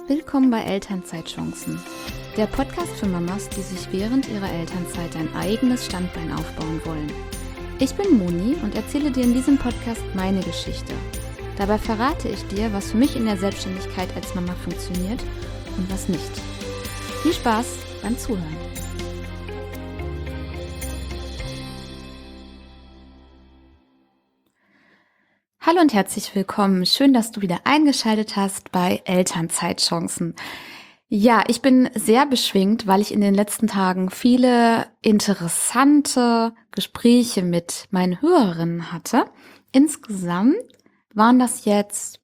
Willkommen bei Elternzeitchancen, der Podcast für Mamas, die sich während ihrer Elternzeit ein eigenes Standbein aufbauen wollen. Ich bin Moni und erzähle dir in diesem Podcast meine Geschichte. Dabei verrate ich dir, was für mich in der Selbstständigkeit als Mama funktioniert und was nicht. Viel Spaß beim Zuhören. Hallo und herzlich willkommen. Schön, dass du wieder eingeschaltet hast bei Elternzeitchancen. Ja, ich bin sehr beschwingt, weil ich in den letzten Tagen viele interessante Gespräche mit meinen Hörerinnen hatte. Insgesamt waren das jetzt,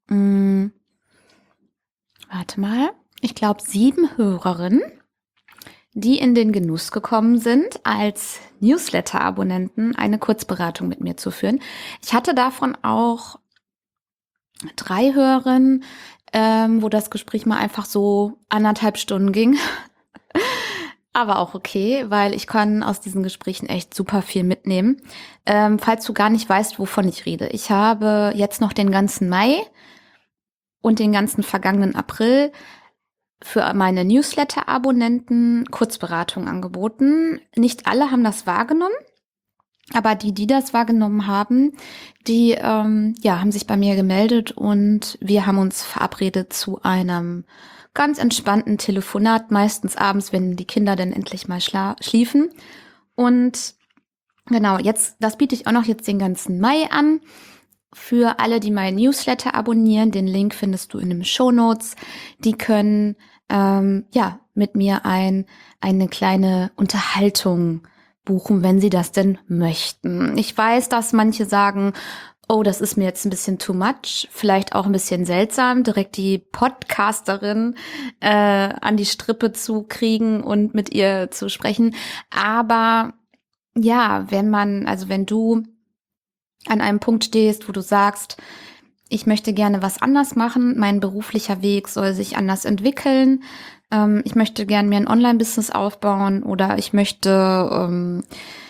ich glaube 7 Hörerinnen, die in den Genuss gekommen sind, als Newsletter-Abonnenten eine Kurzberatung mit mir zu führen. Ich hatte davon auch 3 Hörerinnen, wo das Gespräch mal einfach so 1,5 Stunden ging. Aber auch okay, weil ich kann aus diesen Gesprächen echt super viel mitnehmen. Falls du gar nicht weißt, wovon ich rede. Ich habe jetzt noch den ganzen Mai und den ganzen vergangenen April für meine Newsletter-Abonnenten Kurzberatung angeboten. Nicht alle haben das wahrgenommen, aber die das wahrgenommen haben, die haben sich bei mir gemeldet und wir haben uns verabredet zu einem ganz entspannten Telefonat, meistens abends, wenn die Kinder dann endlich mal schliefen. Und genau, das biete ich auch noch jetzt den ganzen Mai an. Für alle, die meinen Newsletter abonnieren, den Link findest du in den Shownotes. Die können mit mir eine kleine Unterhaltung buchen, wenn sie das denn möchten. Ich weiß, dass manche sagen, oh, das ist mir jetzt ein bisschen too much, vielleicht auch ein bisschen seltsam, direkt die Podcasterin an die Strippe zu kriegen und mit ihr zu sprechen. Aber ja, wenn du an einem Punkt stehst, wo du sagst, ich möchte gerne was anders machen, mein beruflicher Weg soll sich anders entwickeln, ich möchte gerne mir ein Online-Business aufbauen oder ich möchte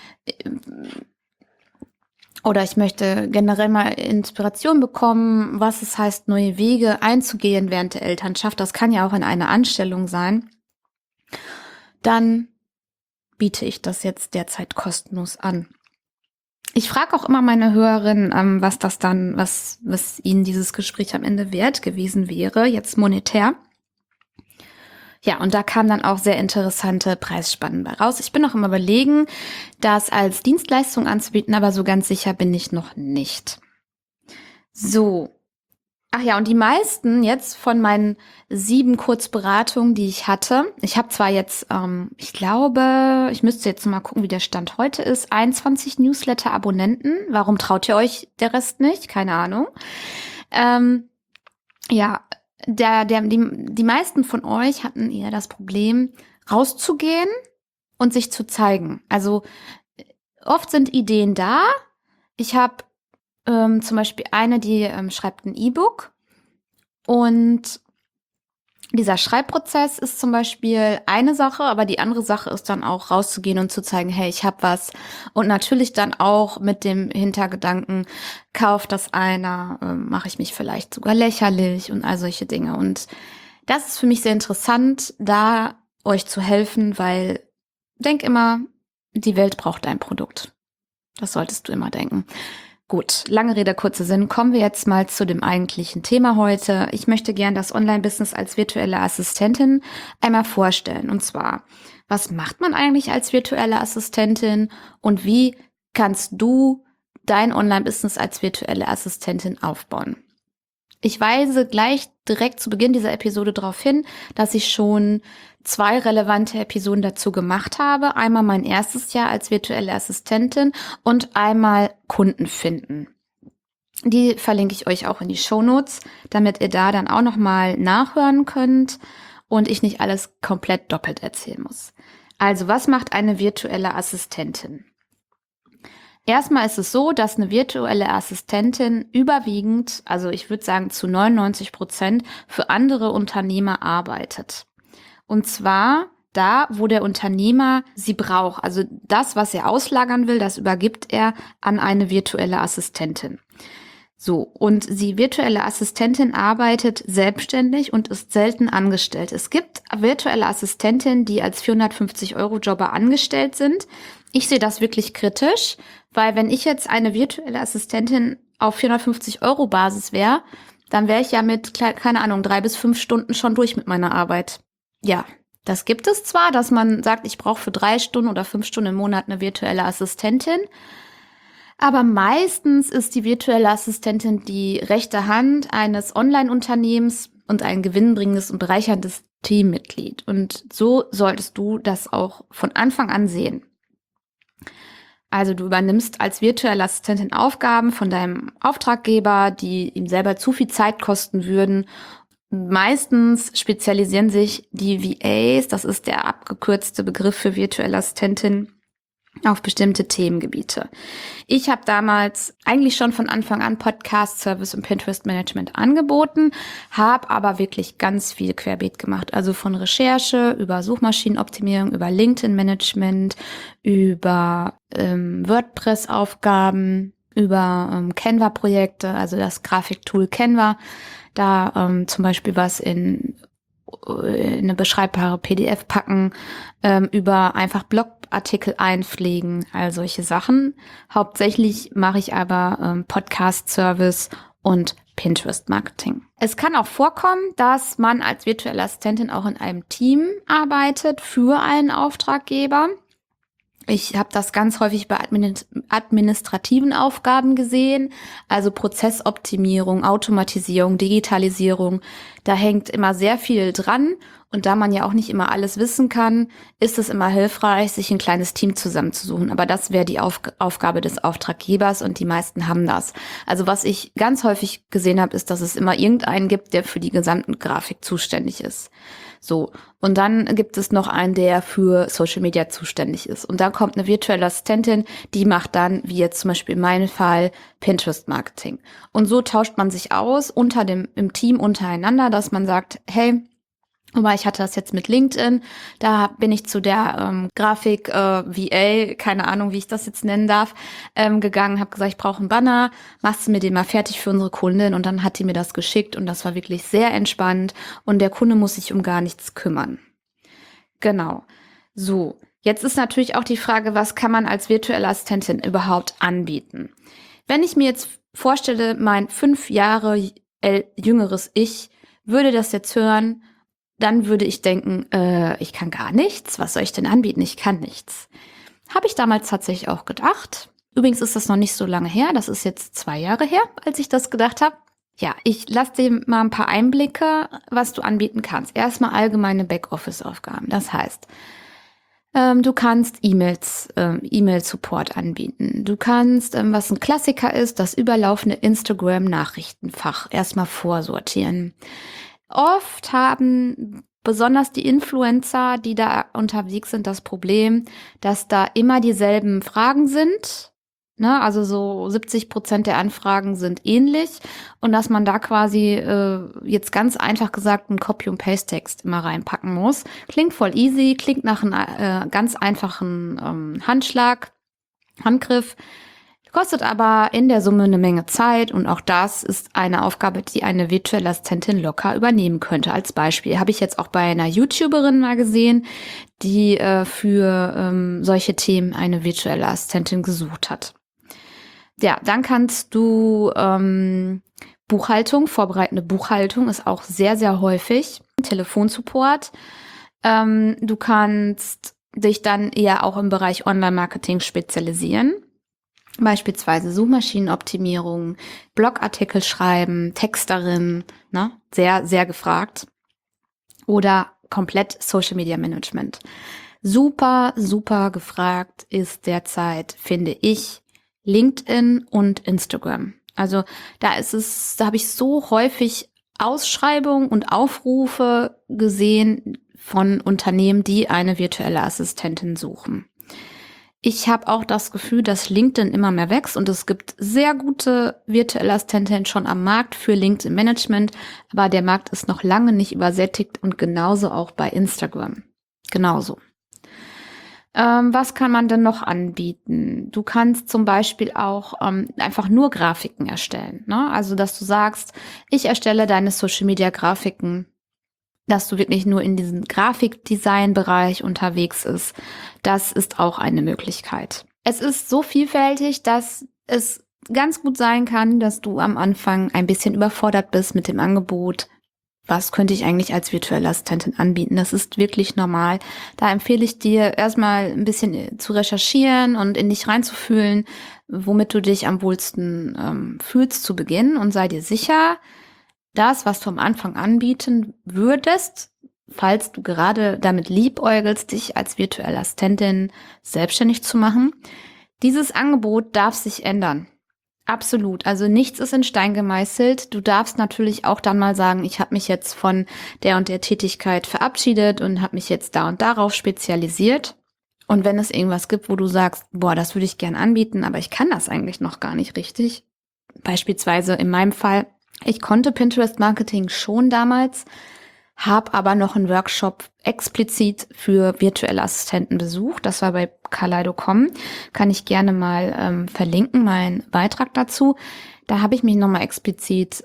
generell mal Inspiration bekommen, was es heißt, neue Wege einzugehen während der Elternschaft. Das kann ja auch in einer Anstellung sein. Dann biete ich das jetzt derzeit kostenlos an. Ich frage auch immer meine Hörerinnen, was ihnen dieses Gespräch am Ende wert gewesen wäre, jetzt monetär. Ja, und da kamen dann auch sehr interessante Preisspannen bei raus. Ich bin noch im Überlegen, das als Dienstleistung anzubieten, aber so ganz sicher bin ich noch nicht. So. Ach ja, und die meisten jetzt von meinen 7 Kurzberatungen, die ich hatte, ich habe zwar jetzt, ich glaube, ich müsste jetzt mal gucken, wie der Stand heute ist, 21 Newsletter-Abonnenten. Warum traut ihr euch der Rest nicht? Keine Ahnung. Die meisten von euch hatten eher das Problem, rauszugehen und sich zu zeigen. Also oft sind Ideen da. Ich habe zum Beispiel eine, die schreibt ein E-Book und dieser Schreibprozess ist zum Beispiel eine Sache, aber die andere Sache ist dann auch rauszugehen und zu zeigen, hey, ich habe was. Und natürlich dann auch mit dem Hintergedanken, kauft das einer, mache ich mich vielleicht sogar lächerlich und all solche Dinge. Und das ist für mich sehr interessant, da euch zu helfen, weil denk immer, die Welt braucht dein Produkt. Das solltest du immer denken. Gut, lange Rede, kurzer Sinn. Kommen wir jetzt mal zu dem eigentlichen Thema heute. Ich möchte gern das Online-Business als virtuelle Assistentin einmal vorstellen. Und zwar, was macht man eigentlich als virtuelle Assistentin und wie kannst du dein Online-Business als virtuelle Assistentin aufbauen? Ich weise gleich direkt zu Beginn dieser Episode darauf hin, dass ich schon 2 relevante Episoden dazu gemacht habe. Einmal mein erstes Jahr als virtuelle Assistentin und einmal Kunden finden. Die verlinke ich euch auch in die Shownotes, damit ihr da dann auch nochmal nachhören könnt und ich nicht alles komplett doppelt erzählen muss. Also, was macht eine virtuelle Assistentin? Erstmal ist es so, dass eine virtuelle Assistentin überwiegend, also ich würde sagen zu 99%, für andere Unternehmer arbeitet. Und zwar da, wo der Unternehmer sie braucht. Also das, was er auslagern will, das übergibt er an eine virtuelle Assistentin. So, und die virtuelle Assistentin arbeitet selbstständig und ist selten angestellt. Es gibt virtuelle Assistentinnen, die als 450-Euro-Jobber angestellt sind. Ich sehe das wirklich kritisch, weil wenn ich jetzt eine virtuelle Assistentin auf 450-Euro-Basis wäre, dann wäre ich ja mit, keine Ahnung, 3 bis 5 Stunden schon durch mit meiner Arbeit. Ja, das gibt es zwar, dass man sagt, ich brauche für 3 Stunden oder 5 Stunden im Monat eine virtuelle Assistentin. Aber meistens ist die virtuelle Assistentin die rechte Hand eines Online-Unternehmens und ein gewinnbringendes und bereicherndes Teammitglied. Und so solltest du das auch von Anfang an sehen. Also du übernimmst als virtuelle Assistentin Aufgaben von deinem Auftraggeber, die ihm selber zu viel Zeit kosten würden. Meistens spezialisieren sich die VAs, das ist der abgekürzte Begriff für virtuelle Assistentin, auf bestimmte Themengebiete. Ich habe damals eigentlich schon von Anfang an Podcast, Service und Pinterest Management angeboten, habe aber wirklich ganz viel querbeet gemacht. Also von Recherche über Suchmaschinenoptimierung, über LinkedIn-Management, über WordPress-Aufgaben, über Canva-Projekte, also das Grafiktool Canva. Da zum Beispiel was in eine beschreibbare PDF packen, über einfach Blogartikel einpflegen, all solche Sachen. Hauptsächlich mache ich aber Podcast-Service und Pinterest-Marketing. Es kann auch vorkommen, dass man als virtuelle Assistentin auch in einem Team arbeitet für einen Auftraggeber. Ich habe das ganz häufig bei administrativen Aufgaben gesehen, also Prozessoptimierung, Automatisierung, Digitalisierung. Da hängt immer sehr viel dran. Und da man ja auch nicht immer alles wissen kann, ist es immer hilfreich, sich ein kleines Team zusammenzusuchen. Aber das wäre die Aufgabe des Auftraggebers und die meisten haben das. Also was ich ganz häufig gesehen habe, ist, dass es immer irgendeinen gibt, der für die gesamte Grafik zuständig ist. So, und dann gibt es noch einen, der für Social Media zuständig ist. Und dann kommt eine virtuelle Assistentin, die macht dann, wie jetzt zum Beispiel in meinem Fall, Pinterest-Marketing. Und so tauscht man sich aus im Team untereinander, dass man sagt, hey, aber ich hatte das jetzt mit LinkedIn, da bin ich zu der Grafik VA, keine Ahnung, wie ich das jetzt nennen darf, gegangen, habe gesagt, ich brauche einen Banner, machst du mir den mal fertig für unsere Kundin? Und dann hat die mir das geschickt und das war wirklich sehr entspannt und der Kunde muss sich um gar nichts kümmern. Genau. So, jetzt ist natürlich auch die Frage, was kann man als virtuelle Assistentin überhaupt anbieten? Wenn ich mir jetzt vorstelle, mein 5 Jahre jüngeres Ich würde das jetzt hören, dann würde ich denken, ich kann gar nichts. Was soll ich denn anbieten? Ich kann nichts. Habe ich damals tatsächlich auch gedacht. Übrigens ist das noch nicht so lange her. Das ist jetzt 2 Jahre her, als ich das gedacht habe. Ja, ich lasse dir mal ein paar Einblicke, was du anbieten kannst. Erstmal allgemeine Backoffice-Aufgaben. Das heißt, du kannst E-Mail-Support anbieten. Du kannst, was ein Klassiker ist, das überlaufende Instagram-Nachrichtenfach erstmal vorsortieren. Oft haben besonders die Influencer, die da unterwegs sind, das Problem, dass da immer dieselben Fragen sind. Ne? Also so 70% der Anfragen sind ähnlich und dass man da quasi jetzt ganz einfach gesagt einen Copy- und Paste-Text immer reinpacken muss. Klingt voll easy, klingt nach einem ganz einfachen Handgriff. Kostet aber in der Summe eine Menge Zeit und auch das ist eine Aufgabe, die eine virtuelle Assistentin locker übernehmen könnte. Als Beispiel habe ich jetzt auch bei einer YouTuberin mal gesehen, die für solche Themen eine virtuelle Assistentin gesucht hat. Ja, dann kannst du Buchhaltung, vorbereitende Buchhaltung ist auch sehr, sehr häufig. Telefonsupport. Du kannst dich dann eher auch im Bereich Online-Marketing spezialisieren. Beispielsweise Suchmaschinenoptimierung, Blogartikel schreiben, Texterin, ne? Sehr, sehr gefragt. Oder komplett Social Media Management. Super, super gefragt ist derzeit, finde ich, LinkedIn und Instagram. Also da habe ich so häufig Ausschreibungen und Aufrufe gesehen von Unternehmen, die eine virtuelle Assistentin suchen. Ich habe auch das Gefühl, dass LinkedIn immer mehr wächst und es gibt sehr gute virtuelle Assistenten schon am Markt für LinkedIn-Management, aber der Markt ist noch lange nicht übersättigt und genauso auch bei Instagram. Genauso. Was kann man denn noch anbieten? Du kannst zum Beispiel auch einfach nur Grafiken erstellen, ne? Also, dass du sagst, ich erstelle deine Social-Media-Grafiken, dass du wirklich nur in diesem Grafikdesign-Bereich unterwegs ist. Das ist auch eine Möglichkeit. Es ist so vielfältig, dass es ganz gut sein kann, dass du am Anfang ein bisschen überfordert bist mit dem Angebot. Was könnte ich eigentlich als virtuelle Assistentin anbieten? Das ist wirklich normal. Da empfehle ich dir erstmal ein bisschen zu recherchieren und in dich reinzufühlen, womit du dich am wohlsten fühlst zu Beginn, und sei dir sicher, das, was du am Anfang anbieten würdest, falls du gerade damit liebäugelst, dich als virtuelle Assistentin selbstständig zu machen, dieses Angebot darf sich ändern. Absolut. Also nichts ist in Stein gemeißelt. Du darfst natürlich auch dann mal sagen, ich habe mich jetzt von der und der Tätigkeit verabschiedet und habe mich jetzt da und darauf spezialisiert. Und wenn es irgendwas gibt, wo du sagst, boah, das würde ich gern anbieten, aber ich kann das eigentlich noch gar nicht richtig. Beispielsweise in meinem Fall, ich konnte Pinterest-Marketing schon damals, habe aber noch einen Workshop explizit für virtuelle Assistenten besucht. Das war bei Kaleido.com. Kann ich gerne mal verlinken, meinen Beitrag dazu. Da habe ich mich nochmal explizit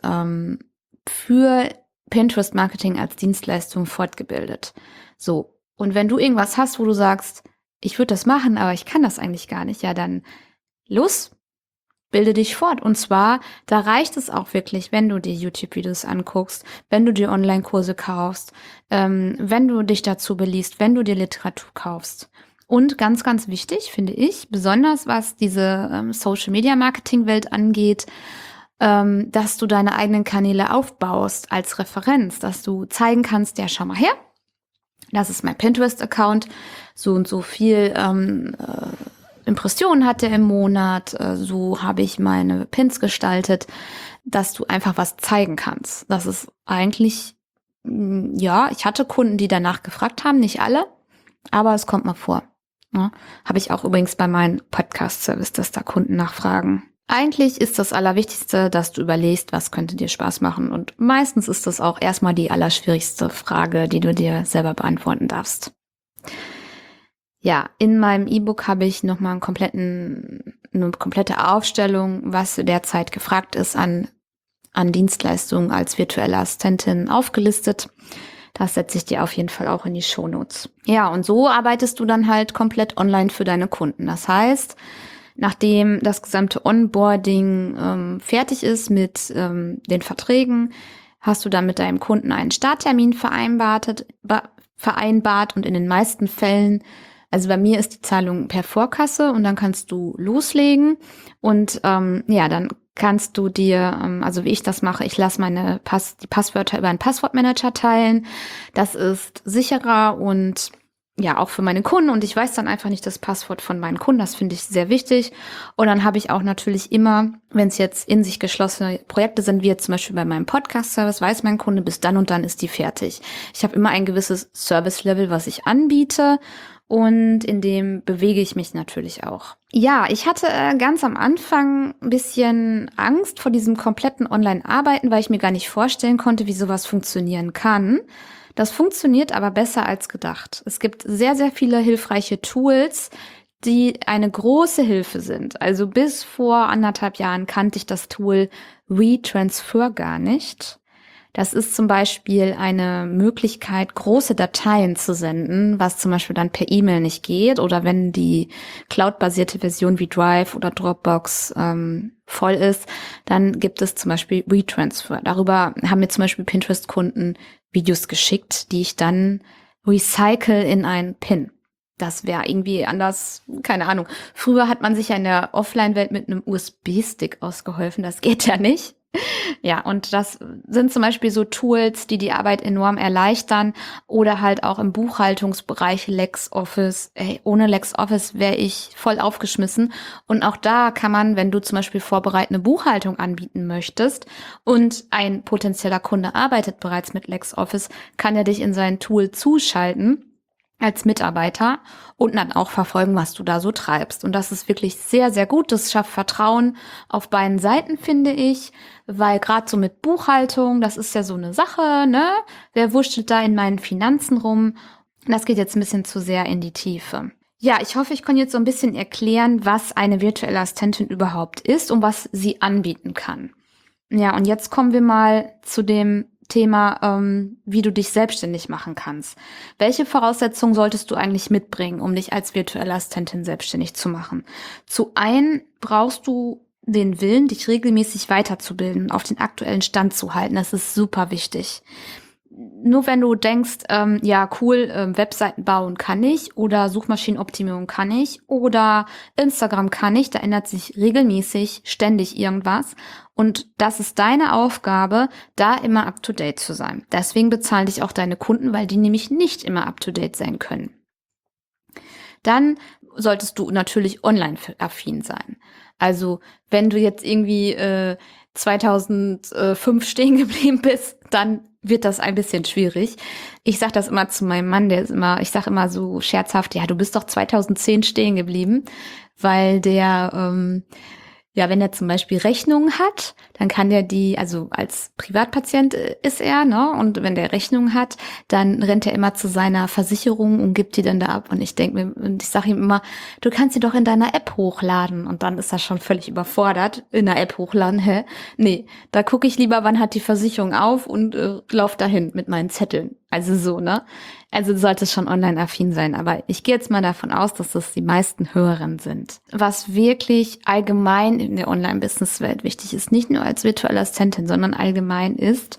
für Pinterest-Marketing als Dienstleistung fortgebildet. So, und wenn du irgendwas hast, wo du sagst, ich würde das machen, aber ich kann das eigentlich gar nicht, ja dann los, bilde dich fort. Und zwar, da reicht es auch wirklich, wenn du dir YouTube-Videos anguckst, wenn du dir Online-Kurse kaufst, wenn du dich dazu beliest, wenn du dir Literatur kaufst. Und ganz, ganz wichtig, finde ich, besonders was diese Social-Media-Marketing-Welt angeht, dass du deine eigenen Kanäle aufbaust als Referenz, dass du zeigen kannst, ja, schau mal her, das ist mein Pinterest-Account, so und so viel Impressionen hat er im Monat, so habe ich meine Pins gestaltet, dass du einfach was zeigen kannst. Das ist eigentlich, ja, ich hatte Kunden, die danach gefragt haben, nicht alle, aber es kommt mal vor. Ja, habe ich auch übrigens bei meinem Podcast-Service, dass da Kunden nachfragen. Eigentlich ist das Allerwichtigste, dass du überlegst, was könnte dir Spaß machen. Und meistens ist das auch erstmal die allerschwierigste Frage, die du dir selber beantworten darfst. Ja, in meinem E-Book habe ich nochmal eine komplette Aufstellung, was derzeit gefragt ist an Dienstleistungen als virtuelle Assistentin aufgelistet. Das setze ich dir auf jeden Fall auch in die Shownotes. Ja, und so arbeitest du dann halt komplett online für deine Kunden. Das heißt, nachdem das gesamte Onboarding fertig ist mit den Verträgen, hast du dann mit deinem Kunden einen Starttermin vereinbart und in den meisten Fällen, also bei mir ist die Zahlung per Vorkasse und dann kannst du loslegen und ja, dann kannst du dir, also wie ich das mache, ich lasse die Passwörter über einen Passwortmanager teilen. Das ist sicherer und ja, auch für meine Kunden, und ich weiß dann einfach nicht das Passwort von meinen Kunden, das finde ich sehr wichtig. Und dann habe ich auch natürlich immer, wenn es jetzt in sich geschlossene Projekte sind, wie jetzt zum Beispiel bei meinem Podcast-Service, weiß mein Kunde, bis dann und dann ist die fertig. Ich habe immer ein gewisses Service-Level, was ich anbiete, und in dem bewege ich mich natürlich auch. Ja, ich hatte ganz am Anfang ein bisschen Angst vor diesem kompletten Online-Arbeiten, weil ich mir gar nicht vorstellen konnte, wie sowas funktionieren kann. Das funktioniert aber besser als gedacht. Es gibt sehr, sehr viele hilfreiche Tools, die eine große Hilfe sind. Also bis vor 1,5 Jahren kannte ich das Tool WeTransfer gar nicht. Das ist zum Beispiel eine Möglichkeit, große Dateien zu senden, was zum Beispiel dann per E-Mail nicht geht, oder wenn die cloud-basierte Version wie Drive oder Dropbox voll ist, dann gibt es zum Beispiel WeTransfer. Darüber haben mir zum Beispiel Pinterest-Kunden Videos geschickt, die ich dann recycle in ein Pin. Das wäre irgendwie anders, keine Ahnung. Früher hat man sich ja in der Offline-Welt mit einem USB-Stick ausgeholfen, das geht ja nicht. Ja, und das sind zum Beispiel so Tools, die die Arbeit enorm erleichtern, oder halt auch im Buchhaltungsbereich LexOffice. Ey, ohne LexOffice wäre ich voll aufgeschmissen. Und auch da kann man, wenn du zum Beispiel vorbereitende Buchhaltung anbieten möchtest und ein potenzieller Kunde arbeitet bereits mit LexOffice, kann er dich in sein Tool zuschalten als Mitarbeiter und dann auch verfolgen, was du da so treibst. Und das ist wirklich sehr, sehr gut. Das schafft Vertrauen auf beiden Seiten, finde ich, weil gerade so mit Buchhaltung, das ist ja so eine Sache, ne? Wer wurschtelt da in meinen Finanzen rum? Das geht jetzt ein bisschen zu sehr in die Tiefe. Ja, ich hoffe, ich kann jetzt so ein bisschen erklären, was eine virtuelle Assistentin überhaupt ist und was sie anbieten kann. Ja, und jetzt kommen wir mal zu dem Thema, wie du dich selbstständig machen kannst. Welche Voraussetzungen solltest du eigentlich mitbringen, um dich als virtuelle Assistentin selbstständig zu machen? Zu einem brauchst du den Willen, dich regelmäßig weiterzubilden, auf den aktuellen Stand zu halten. Das ist super wichtig. Nur wenn du denkst, ja cool, Webseiten bauen kann ich oder Suchmaschinenoptimierung kann ich oder Instagram kann ich, da ändert sich regelmäßig ständig irgendwas und das ist deine Aufgabe, da immer up-to-date zu sein. Deswegen bezahlen dich auch deine Kunden, weil die nämlich nicht immer up-to-date sein können. Dann solltest du natürlich online-affin sein. Also wenn du jetzt irgendwie 2005 stehen geblieben bist, dann wird das ein bisschen schwierig. Ich sag das immer zu meinem Mann, ich sag immer so scherzhaft, ja, du bist doch 2010 stehen geblieben, weil ja, wenn er zum Beispiel Rechnungen hat, dann kann der also als Privatpatient ist er, ne? Und wenn der Rechnungen hat, dann rennt er immer zu seiner Versicherung und gibt die dann da ab. Und ich sage ihm immer, du kannst sie doch in deiner App hochladen. Und dann ist er schon völlig überfordert. In der App hochladen, hä? Nee, da gucke ich lieber, wann hat die Versicherung auf und lauf dahin mit meinen Zetteln. Also so, ne? Also du solltest schon online-affin sein, aber ich gehe jetzt mal davon aus, dass das die meisten Hörerinnen sind. Was wirklich allgemein in der Online-Business-Welt wichtig ist, nicht nur als virtuelle Assistentin, sondern allgemein ist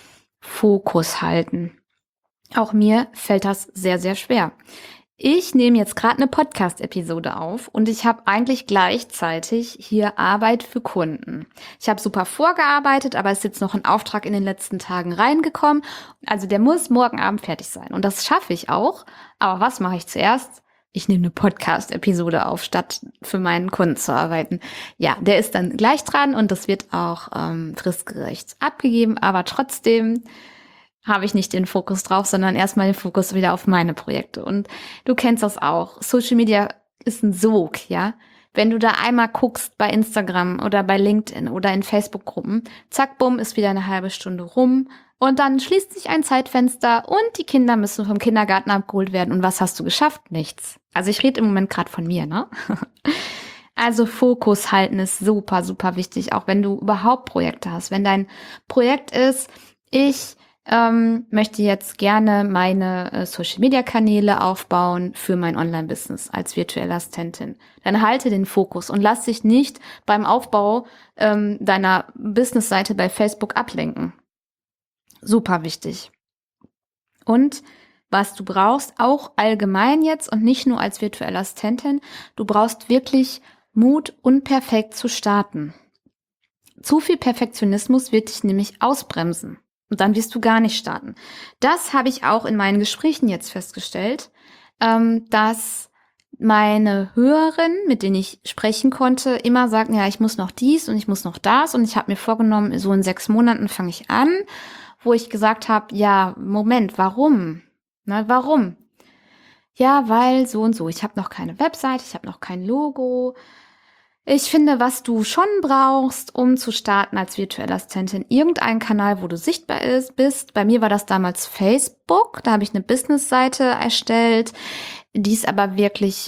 Fokus halten. Auch mir fällt das sehr, sehr schwer. Ich nehme jetzt gerade eine Podcast-Episode auf und ich habe eigentlich gleichzeitig hier Arbeit für Kunden. Ich habe super vorgearbeitet, aber es ist jetzt noch ein Auftrag in den letzten Tagen reingekommen. Also der muss morgen Abend fertig sein und das schaffe ich auch. Aber was mache ich zuerst? Ich nehme eine Podcast-Episode auf, statt für meinen Kunden zu arbeiten. Ja, der ist dann gleich dran und das wird auch fristgerecht abgegeben, aber trotzdem habe ich nicht den Fokus drauf, sondern erstmal den Fokus wieder auf meine Projekte. Und du kennst das auch. Social Media ist ein Sog, ja. Wenn du da einmal guckst bei Instagram oder bei LinkedIn oder in Facebook-Gruppen, zack, bumm, ist wieder eine halbe Stunde rum. Und dann schließt sich ein Zeitfenster und die Kinder müssen vom Kindergarten abgeholt werden. Und was hast du geschafft? Nichts. Also ich rede im Moment gerade von mir, ne? Also Fokus halten ist super, super wichtig, auch wenn du überhaupt Projekte hast. Wenn dein Projekt ist, ich möchte jetzt gerne meine Social-Media-Kanäle aufbauen für mein Online-Business als virtuelle Assistentin. Dann halte den Fokus und lass dich nicht beim Aufbau deiner Business-Seite bei Facebook ablenken. Super wichtig. Und was du brauchst, auch allgemein jetzt und nicht nur als virtuelle Assistentin, du brauchst wirklich Mut, unperfekt zu starten. Zu viel Perfektionismus wird dich nämlich ausbremsen. Und dann wirst du gar nicht starten. Das habe ich auch in meinen Gesprächen jetzt festgestellt, dass meine Hörerinnen, mit denen ich sprechen konnte, immer sagten, ja, ich muss noch dies und ich muss noch das. Und ich habe mir vorgenommen, so in 6 Monaten fange ich an, wo ich gesagt habe, ja, Moment, warum? Na, warum? Ja, weil so und so. Ich habe noch keine Website, ich habe noch kein Logo. Ich finde, was du schon brauchst, um zu starten als virtuelle Assistentin, irgendeinen Kanal, wo du sichtbar bist. Bei mir war das damals Facebook. Da habe ich eine Business-Seite erstellt. Die ist aber wirklich,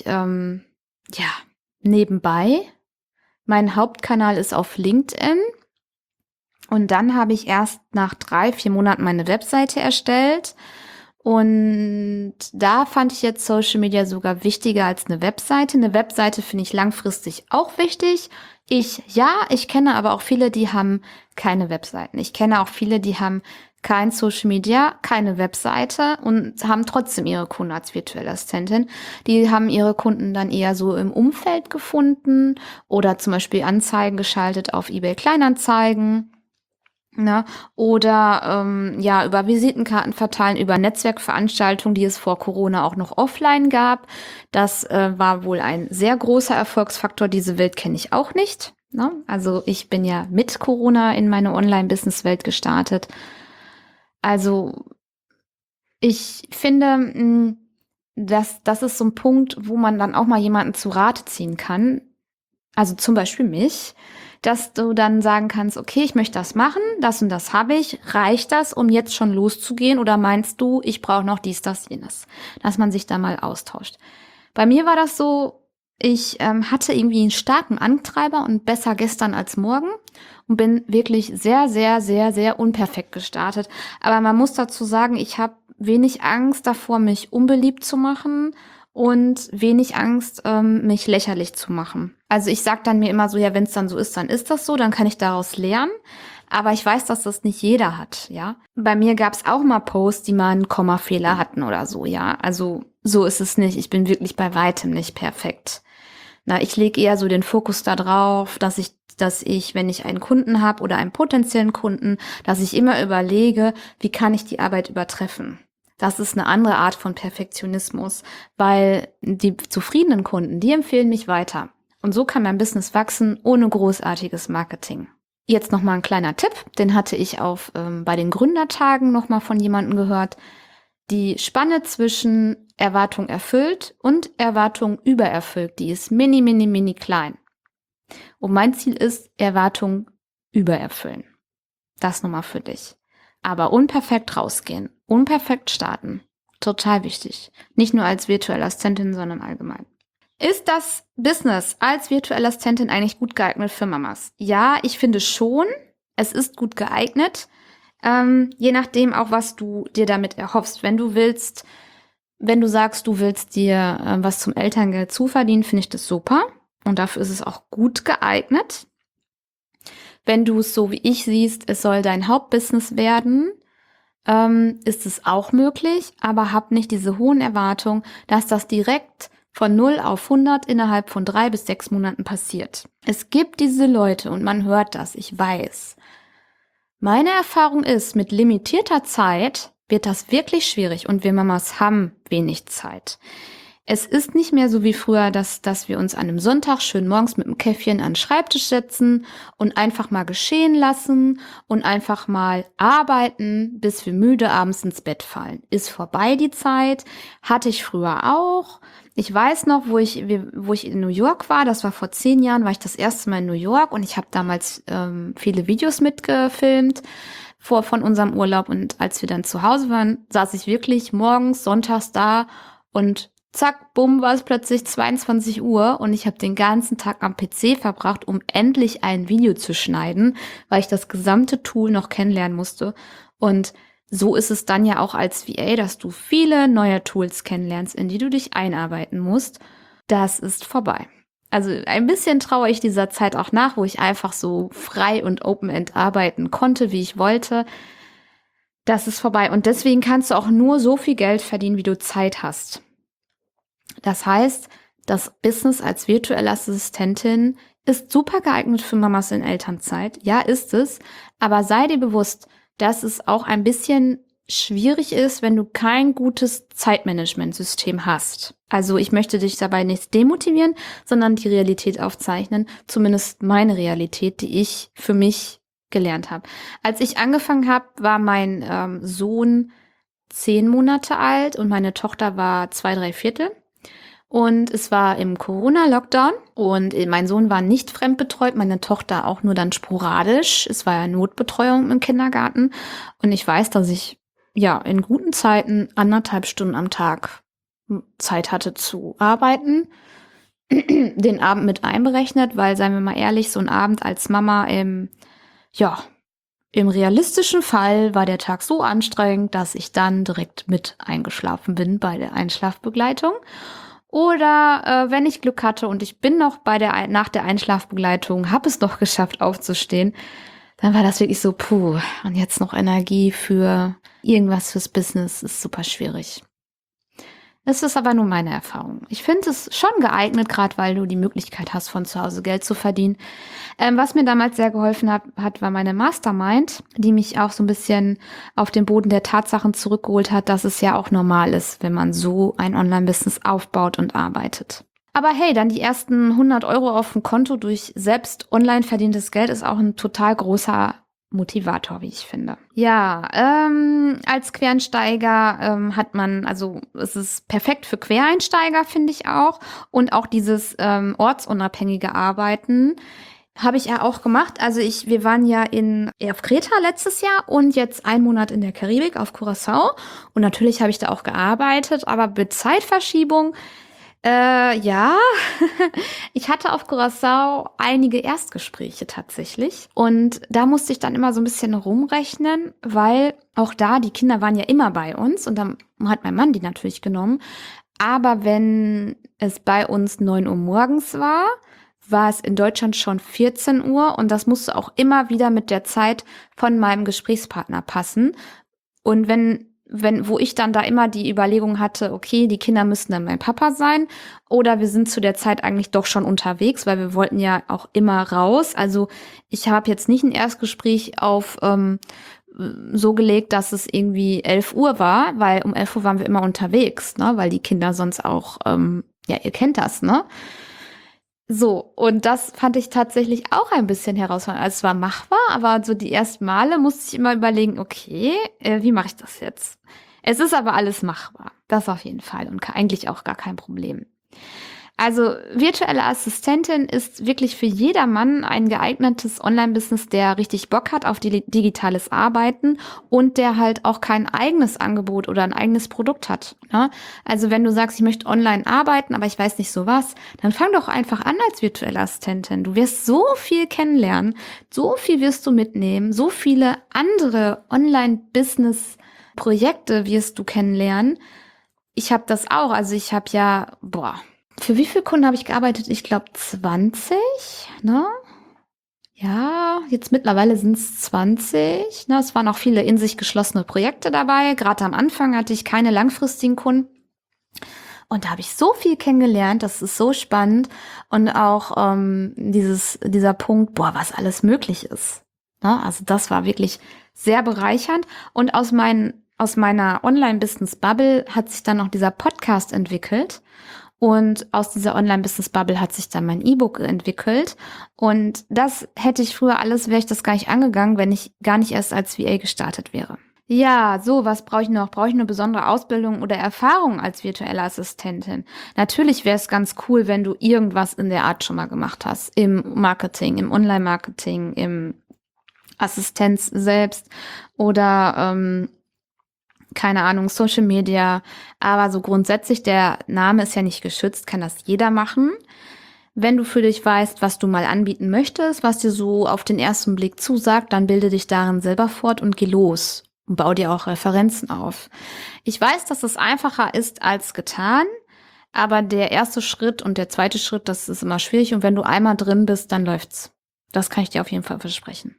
nebenbei. Mein Hauptkanal ist auf LinkedIn. Und dann habe ich erst nach 3-4 Monaten meine Webseite erstellt. Und da fand ich jetzt Social Media sogar wichtiger als eine Webseite. Eine Webseite finde ich langfristig auch wichtig. Ich kenne aber auch viele, die haben keine Webseiten. Ich kenne auch viele, die haben kein Social Media, keine Webseite und haben trotzdem ihre Kunden als virtuelle Assistentin. Die haben ihre Kunden dann eher so im Umfeld gefunden oder zum Beispiel Anzeigen geschaltet auf eBay Kleinanzeigen. Ne? Oder über Visitenkarten verteilen, über Netzwerkveranstaltungen, die es vor Corona auch noch offline gab. Das war wohl ein sehr großer Erfolgsfaktor. Diese Welt kenne ich auch nicht. Ne? Also ich bin ja mit Corona in meine Online-Business-Welt gestartet. Also ich finde, das ist so ein Punkt, wo man dann auch mal jemanden zu Rate ziehen kann. Also zum Beispiel mich, dass du dann sagen kannst, okay, ich möchte das machen, das und das habe ich. Reicht das, um jetzt schon loszugehen? Oder meinst du, ich brauche noch dies, das, jenes? Dass man sich da mal austauscht. Bei mir war das so, ich hatte irgendwie einen starken Antreiber und besser gestern als morgen und bin wirklich sehr, sehr, sehr, sehr unperfekt gestartet. Aber man muss dazu sagen, ich habe wenig Angst davor, mich unbeliebt zu machen und wenig Angst, mich lächerlich zu machen. Also ich sag dann mir immer so, ja, wenn es dann so ist, dann ist das so, dann kann ich daraus lernen. Aber ich weiß, dass das nicht jeder hat, ja. Bei mir gab es auch mal Posts, die mal einen Kommafehler hatten oder so, ja. Also so ist es nicht. Ich bin wirklich bei weitem nicht perfekt. Na, ich lege eher so den Fokus da drauf, dass ich, wenn ich einen Kunden habe oder einen potenziellen Kunden, dass ich immer überlege, wie kann ich die Arbeit übertreffen. Das ist eine andere Art von Perfektionismus, weil die zufriedenen Kunden, die empfehlen mich weiter. Und so kann mein Business wachsen ohne großartiges Marketing. Jetzt noch mal ein kleiner Tipp, den hatte ich bei den Gründertagen noch mal von jemandem gehört. Die Spanne zwischen Erwartung erfüllt und Erwartung übererfüllt, die ist mini, mini, mini klein. Und mein Ziel ist, Erwartung übererfüllen. Das nochmal für dich. Aber unperfekt rausgehen, unperfekt starten. Total wichtig. Nicht nur als virtuelle Assistentin, sondern allgemein. Ist das Business als virtuelle Assistentin eigentlich gut geeignet für Mamas? Ja, ich finde schon. Es ist gut geeignet. Je nachdem auch, was du dir damit erhoffst. Wenn du sagst, du willst dir was zum Elterngeld zuverdienen, finde ich das super. Und dafür ist es auch gut geeignet. Wenn du es so wie ich siehst, es soll dein Hauptbusiness werden, ist es auch möglich, aber hab nicht diese hohen Erwartungen, dass das direkt von 0 auf 100 innerhalb von 3 bis 6 Monaten passiert. Es gibt diese Leute und man hört das, ich weiß. Meine Erfahrung ist, mit limitierter Zeit wird das wirklich schwierig und wir Mamas haben wenig Zeit. Es ist nicht mehr so wie früher, dass wir uns an einem Sonntag schön morgens mit einem Käffchen an den Schreibtisch setzen und einfach mal geschehen lassen und einfach mal arbeiten, bis wir müde abends ins Bett fallen. Ist vorbei die Zeit, hatte ich früher auch. Ich weiß noch, wo ich in New York war, das war vor 10 Jahren, war ich das erste Mal in New York und ich habe damals viele Videos mitgefilmt von unserem Urlaub und als wir dann zu Hause waren, saß ich wirklich morgens, sonntags da und zack, bumm, war es plötzlich 22 Uhr und ich habe den ganzen Tag am PC verbracht, um endlich ein Video zu schneiden, weil ich das gesamte Tool noch kennenlernen musste. Und so ist es dann ja auch als VA, dass du viele neue Tools kennenlernst, in die du dich einarbeiten musst. Das ist vorbei. Also ein bisschen traue ich dieser Zeit auch nach, wo ich einfach so frei und open-end arbeiten konnte, wie ich wollte. Das ist vorbei. Und deswegen kannst du auch nur so viel Geld verdienen, wie du Zeit hast. Das heißt, das Business als virtuelle Assistentin ist super geeignet für Mamas in Elternzeit. Ja, ist es. Aber sei dir bewusst, dass es auch ein bisschen schwierig ist, wenn du kein gutes Zeitmanagementsystem hast. Also ich möchte dich dabei nicht demotivieren, sondern die Realität aufzeichnen. Zumindest meine Realität, die ich für mich gelernt habe. Als ich angefangen habe, war mein Sohn 10 Monate alt und meine Tochter war 2, 3 Viertel. Und es war im Corona-Lockdown und mein Sohn war nicht fremdbetreut, meine Tochter auch nur dann sporadisch. Es war ja Notbetreuung im Kindergarten und ich weiß, dass ich ja in guten Zeiten 1,5 Stunden am Tag Zeit hatte zu arbeiten. Den Abend mit einberechnet, weil, seien wir mal ehrlich, so ein Abend als Mama im realistischen Fall war der Tag so anstrengend, dass ich dann direkt mit eingeschlafen bin bei der Einschlafbegleitung. Oder wenn ich Glück hatte und ich bin noch nach der Einschlafbegleitung, habe es noch geschafft aufzustehen, dann war das wirklich so, puh, und jetzt noch Energie für irgendwas fürs Business ist super schwierig. Es ist aber nur meine Erfahrung. Ich finde es schon geeignet, gerade weil du die Möglichkeit hast, von zu Hause Geld zu verdienen. Was mir damals sehr geholfen hat, war meine Mastermind, die mich auch so ein bisschen auf den Boden der Tatsachen zurückgeholt hat, dass es ja auch normal ist, wenn man so ein Online-Business aufbaut und arbeitet. Aber hey, dann die ersten 100 Euro auf dem Konto durch selbst online verdientes Geld ist auch ein total großer Motivator, wie ich finde. Ja, als Quereinsteiger hat man, also es ist perfekt für Quereinsteiger, finde ich auch. Und auch dieses ortsunabhängige Arbeiten habe ich ja auch gemacht. Also wir waren ja auf Kreta letztes Jahr und jetzt 1 Monat in der Karibik auf Curaçao. Und natürlich habe ich da auch gearbeitet, aber mit Zeitverschiebung Ja, ich hatte auf Curaçao einige Erstgespräche tatsächlich. Und da musste ich dann immer so ein bisschen rumrechnen, weil auch da, die Kinder waren ja immer bei uns und dann hat mein Mann die natürlich genommen. Aber wenn es bei uns 9 Uhr morgens war es in Deutschland schon 14 Uhr und das musste auch immer wieder mit der Zeit von meinem Gesprächspartner passen. Und wo ich dann da immer die Überlegung hatte, okay, die Kinder müssten dann mein Papa sein oder wir sind zu der Zeit eigentlich doch schon unterwegs, weil wir wollten ja auch immer raus. Also ich habe jetzt nicht ein Erstgespräch auf so gelegt, dass es irgendwie 11 Uhr war, weil um 11 Uhr waren wir immer unterwegs, ne, weil die Kinder sonst auch, ja, ihr kennt das, ne? So, und das fand ich tatsächlich auch ein bisschen herausfordernd. Also es war machbar, aber so die ersten Male musste ich immer überlegen, okay, wie mache ich das jetzt? Es ist aber alles machbar. Das auf jeden Fall und eigentlich auch gar kein Problem. Also virtuelle Assistentin ist wirklich für jedermann ein geeignetes Online-Business, der richtig Bock hat auf digitales Arbeiten und der halt auch kein eigenes Angebot oder ein eigenes Produkt hat. Ne? Also wenn du sagst, ich möchte online arbeiten, aber ich weiß nicht so was, dann fang doch einfach an als virtuelle Assistentin. Du wirst so viel kennenlernen, so viel wirst du mitnehmen, so viele andere Online-Business-Projekte wirst du kennenlernen. Ich habe das auch. Also ich habe ja, für wie viele Kunden habe ich gearbeitet? Ich glaube 20, ne? Ja, jetzt mittlerweile sind es 20. Ne? Es waren auch viele in sich geschlossene Projekte dabei. Gerade am Anfang hatte ich keine langfristigen Kunden. Und da habe ich so viel kennengelernt, das ist so spannend. Und auch dieser Punkt, was alles möglich ist. Ne? Also das war wirklich sehr bereichernd. Und aus meiner Online-Business-Bubble hat sich dann noch dieser Podcast entwickelt. Und aus dieser Online-Business-Bubble hat sich dann mein E-Book entwickelt. Und das hätte ich früher alles, wäre ich das gar nicht angegangen, wenn ich gar nicht erst als VA gestartet wäre. Ja, so, was brauche ich noch? Brauche ich eine besondere Ausbildung oder Erfahrung als virtuelle Assistentin? Natürlich wäre es ganz cool, wenn du irgendwas in der Art schon mal gemacht hast. Im Marketing, im Online-Marketing, im Assistenz selbst oder keine Ahnung, Social Media. Aber so grundsätzlich, der Name ist ja nicht geschützt, kann das jeder machen. Wenn du für dich weißt, was du mal anbieten möchtest, was dir so auf den ersten Blick zusagt, dann bilde dich darin selber fort und geh los. Und bau dir auch Referenzen auf. Ich weiß, dass es einfacher ist als getan, aber der erste Schritt und der zweite Schritt, das ist immer schwierig. Und wenn du einmal drin bist, dann läuft's. Das kann ich dir auf jeden Fall versprechen.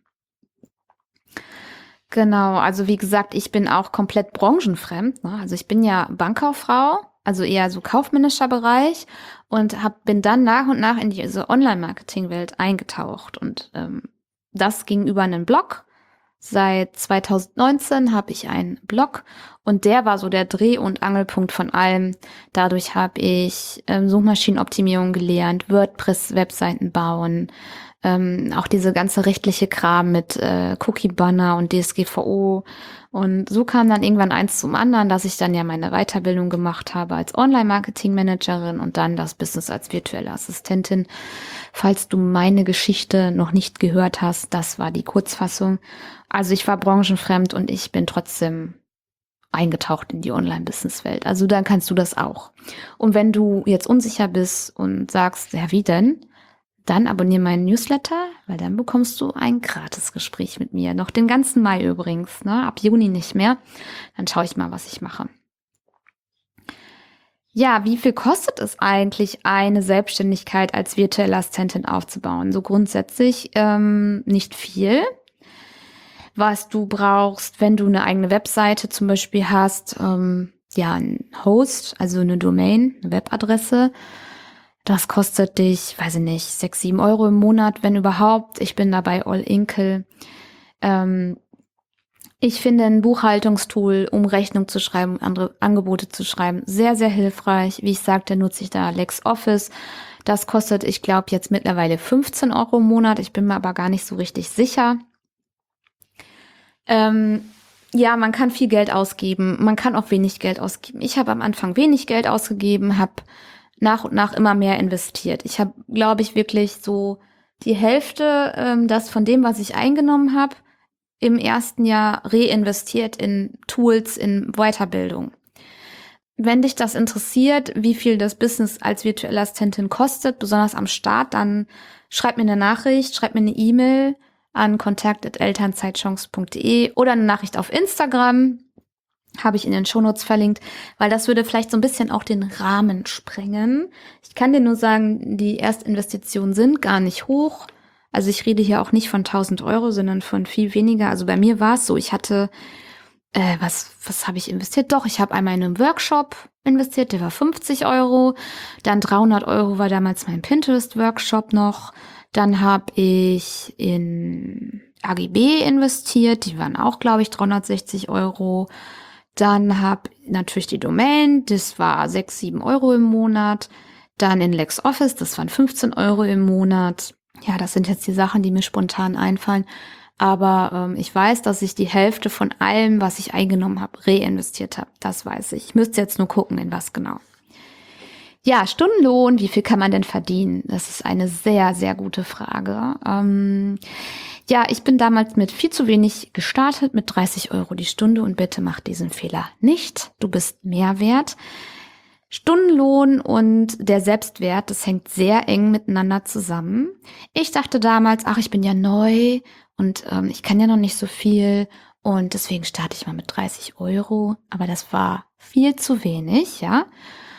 Genau, also wie gesagt, ich bin auch komplett branchenfremd. Ne? Also ich bin ja Bankkauffrau, also eher so kaufmännischer Bereich und bin dann nach und nach in diese Online-Marketing-Welt eingetaucht. Und das ging über einen Blog. Seit 2019 habe ich einen Blog und der war so der Dreh- und Angelpunkt von allem. Dadurch habe ich Suchmaschinenoptimierung gelernt, WordPress-Webseiten bauen, auch diese ganze rechtliche Kram mit Cookie-Banner und DSGVO. Und so kam dann irgendwann eins zum anderen, dass ich dann ja meine Weiterbildung gemacht habe als Online-Marketing-Managerin und dann das Business als virtuelle Assistentin. Falls du meine Geschichte noch nicht gehört hast, das war die Kurzfassung. Also ich war branchenfremd und ich bin trotzdem eingetaucht in die Online-Business-Welt. Also dann kannst du das auch. Und wenn du jetzt unsicher bist und sagst, ja, wie denn? Dann abonniere meinen Newsletter, weil dann bekommst du ein Gratisgespräch mit mir. Noch den ganzen Mai übrigens, ne? Ab Juni nicht mehr. Dann schaue ich mal, was ich mache. Ja, wie viel kostet es eigentlich, eine Selbstständigkeit als virtuelle Assistentin aufzubauen? So grundsätzlich nicht viel. Was du brauchst, wenn du eine eigene Webseite zum Beispiel hast, ja, ein Host, also eine Domain, eine Webadresse. Das kostet dich, weiß ich nicht, 6, 7 Euro im Monat, wenn überhaupt. Ich bin dabei All Inkle. Ich finde ein Buchhaltungstool, um Rechnung zu schreiben, andere Angebote zu schreiben, sehr, sehr hilfreich. Wie ich sagte, nutze ich da LexOffice. Das kostet, ich glaube, jetzt mittlerweile 15 Euro im Monat. Ich bin mir aber gar nicht so richtig sicher. Ja, man kann viel Geld ausgeben, man kann auch wenig Geld ausgeben. Ich habe am Anfang wenig Geld ausgegeben, habe nach und nach immer mehr investiert. Ich habe, glaube ich, wirklich so die Hälfte das von dem, was ich eingenommen habe, im ersten Jahr reinvestiert in Tools, in Weiterbildung. Wenn dich das interessiert, wie viel das Business als virtuelle Assistentin kostet, besonders am Start, dann schreib mir eine Nachricht, schreib mir eine E-Mail an kontakt@elternzeitchance.de oder eine Nachricht auf Instagram, habe ich in den Shownotes verlinkt, weil das würde vielleicht so ein bisschen auch den Rahmen sprengen. Ich kann dir nur sagen, die Erstinvestitionen sind gar nicht hoch. Also ich rede hier auch nicht von 1.000 Euro, sondern von viel weniger. Also bei mir war es so, ich hatte was habe ich investiert? Doch, ich habe einmal in einen Workshop investiert, der war 50 Euro. Dann 300 Euro war damals mein Pinterest-Workshop noch. Dann habe ich in AGB investiert, die waren auch, glaube ich, 360 Euro. Dann habe natürlich die Domain, das war 6, 7 Euro im Monat. Dann in LexOffice, das waren 15 Euro im Monat. Ja, das sind jetzt die Sachen, die mir spontan einfallen. Aber ich weiß, dass ich die Hälfte von allem, was ich eingenommen habe, reinvestiert habe. Das weiß ich. Ich müsste jetzt nur gucken, in was genau. Ja, Stundenlohn, wie viel kann man denn verdienen? Das ist eine sehr, sehr gute Frage. Ja, ich bin damals mit viel zu wenig gestartet, mit 30 Euro die Stunde. Und bitte mach diesen Fehler nicht. Du bist mehr wert. Stundenlohn und der Selbstwert, das hängt sehr eng miteinander zusammen. Ich dachte damals, ach, ich bin ja neu und ich kann ja noch nicht so viel und deswegen starte ich mal mit 30 Euro. Aber das war viel zu wenig, ja.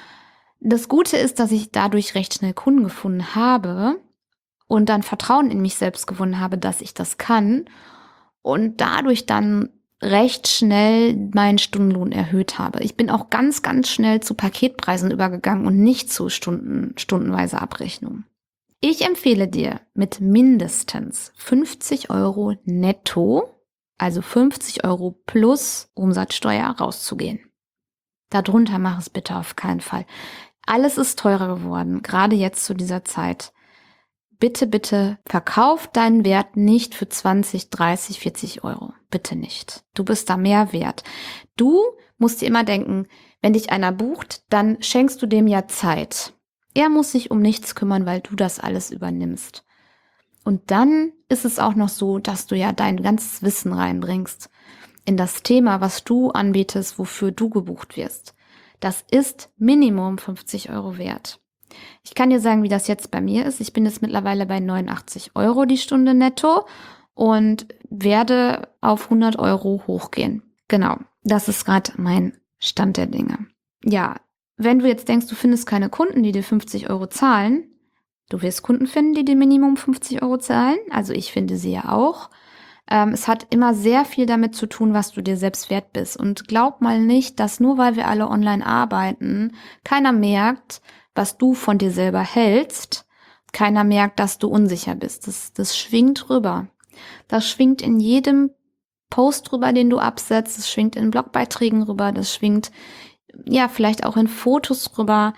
Das Gute ist, dass ich dadurch recht schnell Kunden gefunden habe und dann Vertrauen in mich selbst gewonnen habe, dass ich das kann und dadurch dann recht schnell meinen Stundenlohn erhöht habe. Ich bin auch ganz, ganz schnell zu Paketpreisen übergegangen und nicht zu stundenweise Abrechnung. Ich empfehle dir, mit mindestens 50 Euro netto, also 50 Euro plus Umsatzsteuer, rauszugehen. Darunter mach es bitte auf keinen Fall. Alles ist teurer geworden, gerade jetzt zu dieser Zeit. Bitte, bitte verkauf deinen Wert nicht für 20, 30, 40 Euro. Bitte nicht. Du bist da mehr wert. Du musst dir immer denken, wenn dich einer bucht, dann schenkst du dem ja Zeit. Er muss sich um nichts kümmern, weil du das alles übernimmst. Und dann ist es auch noch so, dass du ja dein ganzes Wissen reinbringst in das Thema, was du anbietest, wofür du gebucht wirst. Das ist Minimum 50 Euro wert. Ich kann dir sagen, wie das jetzt bei mir ist. Ich bin jetzt mittlerweile bei 89 Euro die Stunde netto und werde auf 100 Euro hochgehen. Genau, das ist gerade mein Stand der Dinge. Ja, wenn du jetzt denkst, du findest keine Kunden, die dir 50 Euro zahlen, du wirst Kunden finden, die dir Minimum 50 Euro zahlen. Also ich finde sie ja auch. Es hat immer sehr viel damit zu tun, was du dir selbst wert bist. Und glaub mal nicht, dass nur weil wir alle online arbeiten, keiner merkt, was du von dir selber hältst. Keiner merkt, dass du unsicher bist. Das schwingt rüber. Das schwingt in jedem Post rüber, den du absetzt. Das schwingt in Blogbeiträgen rüber. Das schwingt, ja, vielleicht auch in Fotos rüber.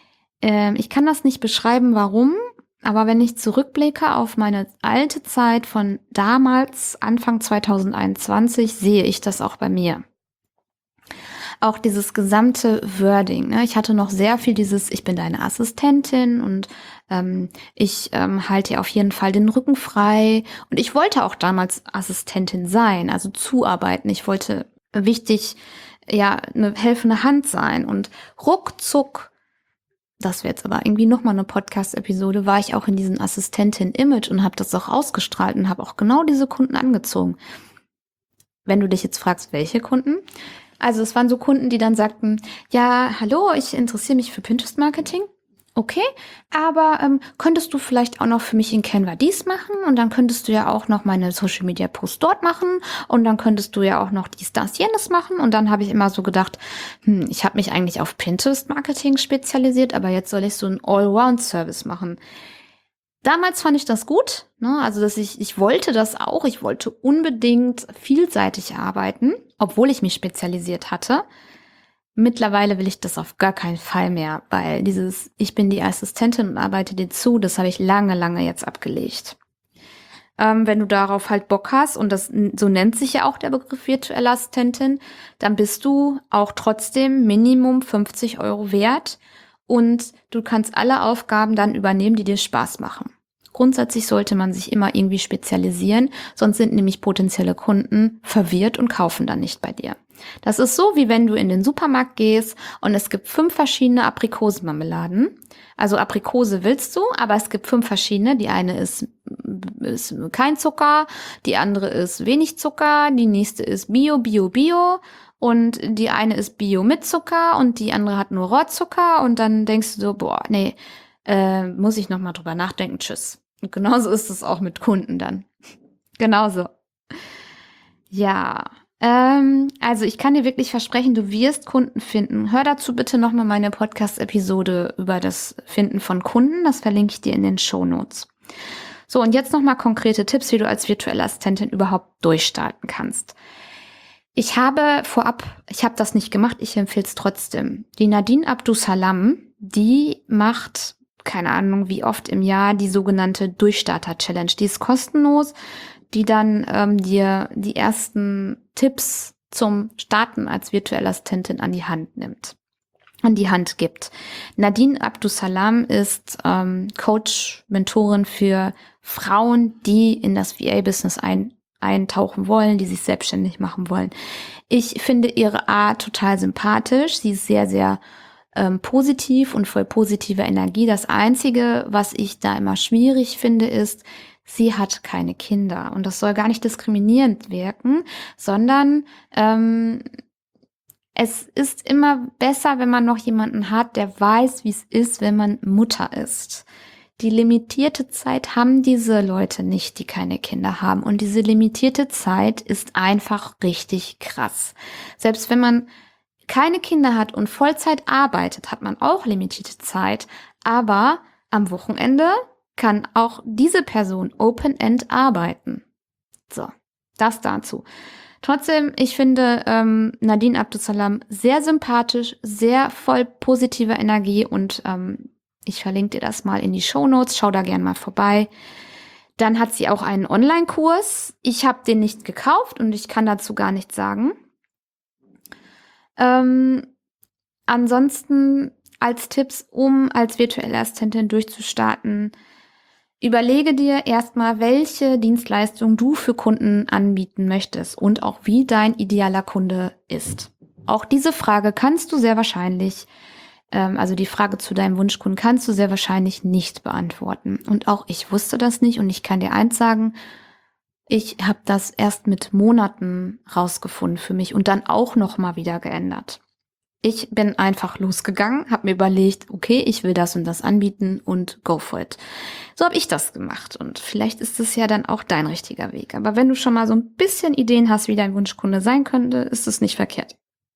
Ich kann das nicht beschreiben, warum. Aber wenn ich zurückblicke auf meine alte Zeit von damals, Anfang 2021, sehe ich das auch bei mir. Auch dieses gesamte Wording, ne? Ich hatte noch sehr viel dieses, ich bin deine Assistentin und ich halte dir auf jeden Fall den Rücken frei. Und ich wollte auch damals Assistentin sein, also zuarbeiten. Ich wollte wichtig, ja, eine helfende Hand sein. Und ruckzuck, das wäre jetzt aber irgendwie nochmal eine Podcast-Episode, war ich auch in diesem Assistentin-Image und habe das auch ausgestrahlt und habe auch genau diese Kunden angezogen. Wenn du dich jetzt fragst, welche Kunden? Also es waren so Kunden, die dann sagten, ja, hallo, ich interessiere mich für Pinterest-Marketing. Okay, aber könntest du vielleicht auch noch für mich in Canva dies machen und dann könntest du ja auch noch meine Social-Media-Posts dort machen und dann könntest du ja auch noch dies, das, jenes machen. Und dann habe ich immer so gedacht, ich habe mich eigentlich auf Pinterest-Marketing spezialisiert, aber jetzt soll ich so einen Allround-Service machen. Damals fand ich das gut, ne? Also dass ich wollte das auch, ich wollte unbedingt vielseitig arbeiten, obwohl ich mich spezialisiert hatte. Mittlerweile will ich das auf gar keinen Fall mehr, weil dieses, ich bin die Assistentin und arbeite dir zu, das habe ich lange, lange jetzt abgelegt. Wenn du darauf halt Bock hast, und das so nennt sich ja auch der Begriff virtuelle Assistentin, dann bist du auch trotzdem Minimum 50 Euro wert und du kannst alle Aufgaben dann übernehmen, die dir Spaß machen. Grundsätzlich sollte man sich immer irgendwie spezialisieren, sonst sind nämlich potenzielle Kunden verwirrt und kaufen dann nicht bei dir. Das ist so, wie wenn du in den Supermarkt gehst und es gibt 5 verschiedene Aprikosenmarmeladen. Also Aprikose willst du, aber es gibt 5 verschiedene. Die eine ist kein Zucker, die andere ist wenig Zucker, die nächste ist Bio, Bio, Bio und die eine ist Bio mit Zucker und die andere hat nur Rohrzucker und dann denkst du so, boah, nee, muss ich nochmal drüber nachdenken, tschüss. Und genauso ist es auch mit Kunden dann. Genauso. Ja, also ich kann dir wirklich versprechen, du wirst Kunden finden. Hör dazu bitte nochmal meine Podcast-Episode über das Finden von Kunden. Das verlinke ich dir in den Shownotes. So, und jetzt nochmal konkrete Tipps, wie du als virtuelle Assistentin überhaupt durchstarten kannst. Ich habe das nicht gemacht, ich empfehle es trotzdem. Die Nadine Abdusalam, die macht, keine Ahnung wie oft im Jahr, die sogenannte Durchstarter-Challenge. Die ist kostenlos, die dann dir die ersten Tipps zum Starten als virtuelle Assistentin an die Hand gibt. Nadine Abdusalam ist Coach, Mentorin für Frauen, die in das VA-Business eintauchen wollen, die sich selbstständig machen wollen. Ich finde ihre Art total sympathisch. Sie ist sehr, sehr positiv und voll positiver Energie. Das Einzige, was ich da immer schwierig finde, ist, sie hat keine Kinder. Und das soll gar nicht diskriminierend wirken, sondern es ist immer besser, wenn man noch jemanden hat, der weiß, wie es ist, wenn man Mutter ist. Die limitierte Zeit haben diese Leute nicht, die keine Kinder haben. Und diese limitierte Zeit ist einfach richtig krass. Selbst wenn man keine Kinder hat und Vollzeit arbeitet, hat man auch limitierte Zeit. Aber am Wochenende kann auch diese Person Open-End arbeiten. So, das dazu. Trotzdem, ich finde Nadine Abdusalam sehr sympathisch, sehr voll positiver Energie und ich verlinke dir das mal in die Shownotes. Schau da gern mal vorbei. Dann hat sie auch einen Online-Kurs. Ich habe den nicht gekauft und ich kann dazu gar nichts sagen. Ansonsten als Tipps, um als virtuelle Assistentin durchzustarten, überlege dir erstmal, welche Dienstleistung du für Kunden anbieten möchtest und auch wie dein idealer Kunde ist. Auch diese Frage kannst du sehr wahrscheinlich, also die Frage zu deinem Wunschkunden kannst du sehr wahrscheinlich nicht beantworten. Und auch ich wusste das nicht und ich kann dir eins sagen, ich habe das erst mit Monaten rausgefunden für mich und dann auch nochmal wieder geändert. Ich bin einfach losgegangen, habe mir überlegt, okay, ich will das und das anbieten und go for it. So habe ich das gemacht und vielleicht ist es ja dann auch dein richtiger Weg. Aber wenn du schon mal so ein bisschen Ideen hast, wie dein Wunschkunde sein könnte, ist es nicht verkehrt.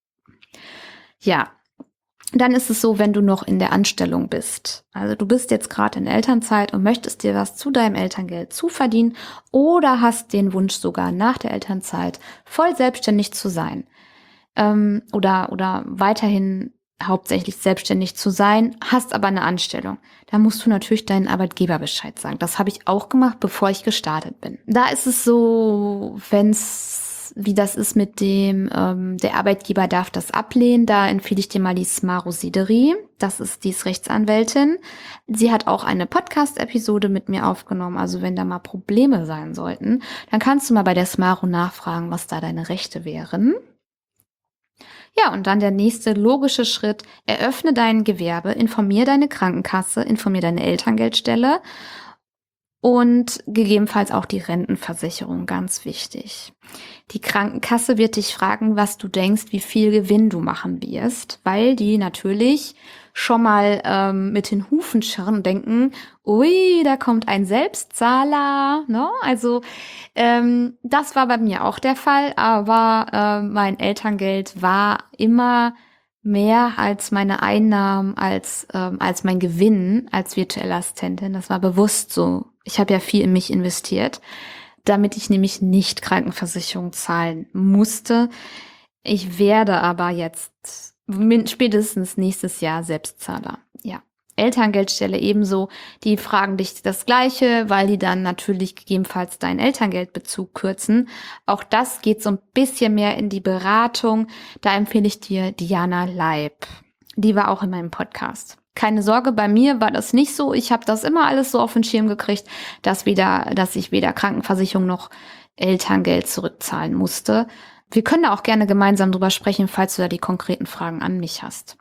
Ja, dann ist es so, wenn du noch in der Anstellung bist. Also du bist jetzt gerade in Elternzeit und möchtest dir was zu deinem Elterngeld zuverdienen oder hast den Wunsch sogar nach der Elternzeit voll selbstständig zu sein. Oder weiterhin hauptsächlich selbstständig zu sein, hast aber eine Anstellung. Da musst du natürlich deinen Arbeitgeber Bescheid sagen. Das habe ich auch gemacht, bevor ich gestartet bin. Da ist es so, wie das ist mit dem, der Arbeitgeber darf das ablehnen, da empfehle ich dir mal die Smaro Sideri. Die ist Rechtsanwältin. Sie hat auch eine Podcast-Episode mit mir aufgenommen. Also wenn da mal Probleme sein sollten, dann kannst du mal bei der Smaro nachfragen, was da deine Rechte wären. Ja, und dann der nächste logische Schritt, eröffne dein Gewerbe, informier deine Krankenkasse, informier deine Elterngeldstelle und gegebenenfalls auch die Rentenversicherung, ganz wichtig. Die Krankenkasse wird dich fragen, was du denkst, wie viel Gewinn du machen wirst, weil die natürlich schon mal mit den Hufen scharren und denken, ui, da kommt ein Selbstzahler. Ne? Also das war bei mir auch der Fall, aber mein Elterngeld war immer mehr als meine Einnahmen, als mein Gewinn als virtuelle Assistentin. Das war bewusst so. Ich habe ja viel in mich investiert, damit ich nämlich nicht Krankenversicherung zahlen musste. Ich werde aber jetzt spätestens nächstes Jahr Selbstzahler. Ja. Elterngeldstelle ebenso, die fragen dich das Gleiche, weil die dann natürlich gegebenenfalls deinen Elterngeldbezug kürzen. Auch das geht so ein bisschen mehr in die Beratung. Da empfehle ich dir Diana Leib. Die war auch in meinem Podcast. Keine Sorge, bei mir war das nicht so. Ich habe das immer alles so auf den Schirm gekriegt, dass ich weder Krankenversicherung noch Elterngeld zurückzahlen musste. wir können da auch gerne gemeinsam drüber sprechen, falls du da die konkreten Fragen an mich hast.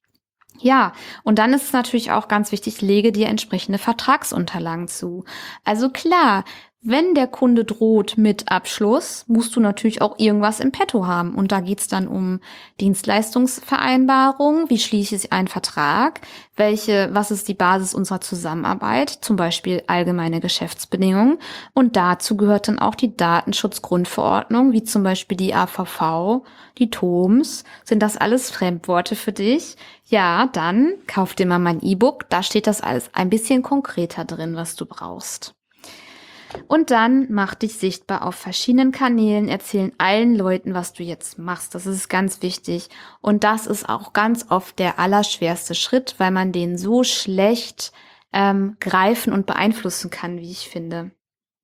Ja, und dann ist es natürlich auch ganz wichtig, lege dir entsprechende Vertragsunterlagen zu. Also klar, wenn der Kunde droht mit Abschluss, musst du natürlich auch irgendwas im Petto haben. Und da geht's dann um Dienstleistungsvereinbarung, wie schließe ich einen Vertrag, was ist die Basis unserer Zusammenarbeit, zum Beispiel allgemeine Geschäftsbedingungen. Und dazu gehört dann auch die Datenschutzgrundverordnung, wie zum Beispiel die AVV, die TOMS. Sind das alles Fremdworte für dich? Ja, dann kauf dir mal mein E-Book. Da steht das alles ein bisschen konkreter drin, was du brauchst. Und dann mach dich sichtbar auf verschiedenen Kanälen, erzählen allen Leuten, was du jetzt machst. Das ist ganz wichtig. Und das ist auch ganz oft der allerschwerste Schritt, weil man den so schlecht greifen und beeinflussen kann, wie ich finde.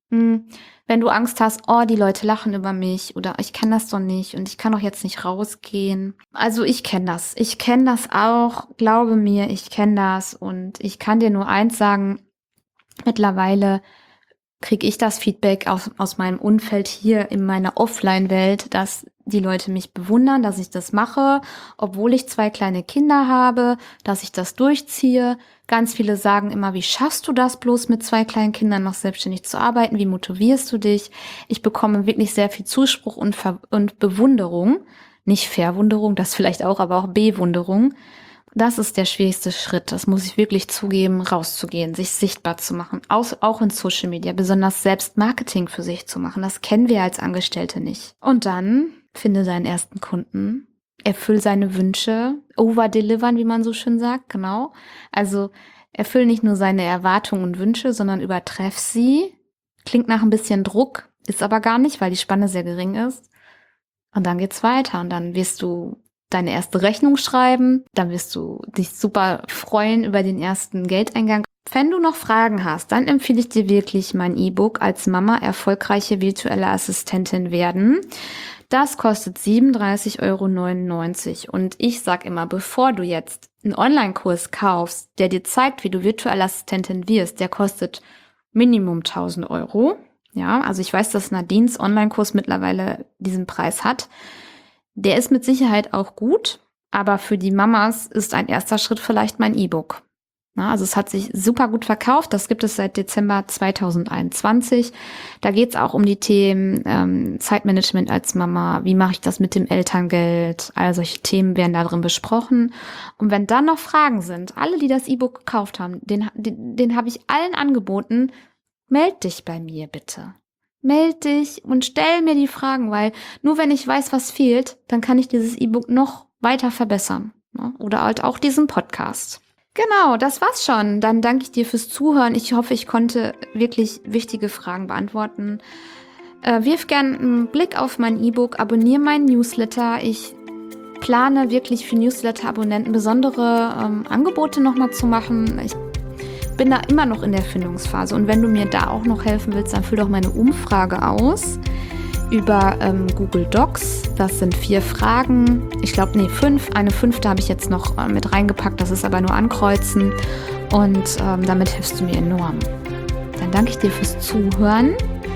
Wenn du Angst hast, oh, die Leute lachen über mich oder ich kann das doch nicht und ich kann doch jetzt nicht rausgehen. Also ich kenne das. Ich kenne das auch. Glaube mir, ich kenne das. Und ich kann dir nur eins sagen, mittlerweile kriege ich das Feedback aus meinem Umfeld hier in meiner Offline-Welt, dass die Leute mich bewundern, dass ich das mache, obwohl ich 2 kleine Kinder habe, dass ich das durchziehe. Ganz viele sagen immer, wie schaffst du das bloß mit 2 kleinen Kindern noch selbstständig zu arbeiten? Wie motivierst du dich? Ich bekomme wirklich sehr viel Zuspruch und Bewunderung. Nicht Verwunderung, das vielleicht auch, aber auch Bewunderung. Das ist der schwierigste Schritt, das muss ich wirklich zugeben, rauszugehen, sich sichtbar zu machen, auch in Social Media, besonders selbst Marketing für sich zu machen. Das kennen wir als Angestellte nicht. Und dann finde deinen ersten Kunden, erfüll seine Wünsche, overdelivern, wie man so schön sagt, genau. Also erfüll nicht nur seine Erwartungen und Wünsche, sondern übertreff sie. Klingt nach ein bisschen Druck, ist aber gar nicht, weil die Spanne sehr gering ist. Und dann geht's weiter und dann wirst du deine erste Rechnung schreiben, dann wirst du dich super freuen über den ersten Geldeingang. Wenn du noch Fragen hast, dann empfehle ich dir wirklich mein E-Book als Mama erfolgreiche virtuelle Assistentin werden. Das kostet 37,99 € und ich sag immer, bevor du jetzt einen Online-Kurs kaufst, der dir zeigt, wie du virtuelle Assistentin wirst, der kostet Minimum 1.000 €. Ja, also ich weiß, dass Nadines Online-Kurs mittlerweile diesen Preis hat. Der ist mit Sicherheit auch gut, aber für die Mamas ist ein erster Schritt vielleicht mein E-Book. Also es hat sich super gut verkauft, das gibt es seit Dezember 2021. Da geht es auch um die Themen Zeitmanagement als Mama, wie mache ich das mit dem Elterngeld, all solche Themen werden da drin besprochen. Und wenn dann noch Fragen sind, alle, die das E-Book gekauft haben, den habe ich allen angeboten, meld dich bei mir bitte. Meld dich und stell mir die Fragen, weil nur wenn ich weiß, was fehlt, dann kann ich dieses E-Book noch weiter verbessern. Ne? Oder halt auch diesen Podcast. Genau, das war's schon. Dann danke ich dir fürs Zuhören. Ich hoffe, ich konnte wirklich wichtige Fragen beantworten. Wirf gerne einen Blick auf mein E-Book, abonniere meinen Newsletter. Ich plane wirklich für Newsletter-Abonnenten besondere Angebote nochmal zu machen. Ich bin da immer noch in der Findungsphase und wenn du mir da auch noch helfen willst, dann füll doch meine Umfrage aus über Google Docs. Das sind 4 Fragen. Ich glaube, 5. Eine 5. habe ich jetzt noch mit reingepackt. Das ist aber nur ankreuzen und damit hilfst du mir enorm. Dann danke ich dir fürs Zuhören.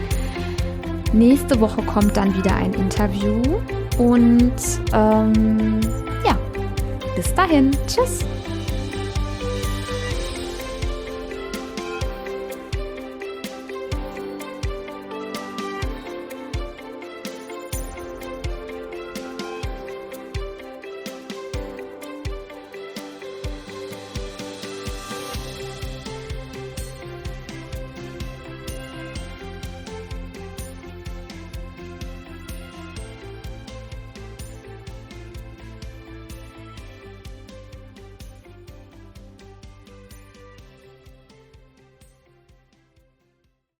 Nächste Woche kommt dann wieder ein Interview und ja, bis dahin. Tschüss.